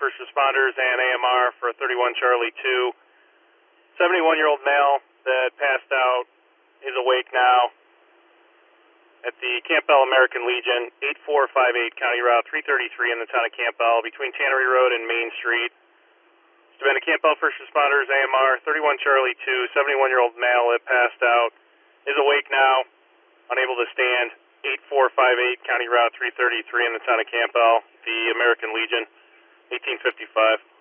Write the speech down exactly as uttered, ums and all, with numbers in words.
first responders and A M R for thirty-one Charlie two. seventy-one-year-old male that passed out is awake now at the Campbell American Legion, eight four five eight County Route three thirty-three in the town of Campbell, between Tannery Road and Main Street. It's been a Campbell first responders, A M R, thirty-one Charlie two, seventy-one-year-old male that passed out is awake now, unable to stand, eight four five eight County Route three thirty-three in the town of Campbell, the American Legion, eighteen fifty-five.